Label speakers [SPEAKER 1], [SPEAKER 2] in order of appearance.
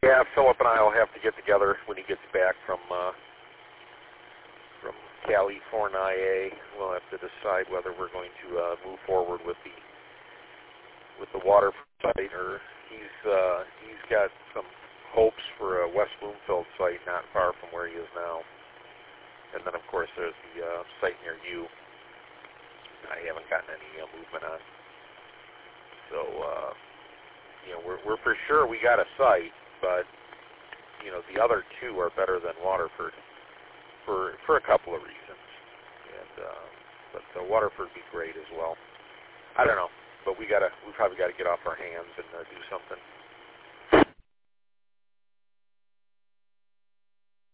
[SPEAKER 1] Yeah, Philip and I will have to get together when he gets back from California. We'll have to decide whether we're going to move forward with the water site, or he's got some hopes for a West Bloomfield site not far from where he is now. And then, of course, there's the site near you. I haven't gotten any movement on. So, we're for sure we got a site, but the other two are better than Waterford for a couple of reasons. And but Waterford would be great as well. I don't know, but we probably got to get off our hands and do something.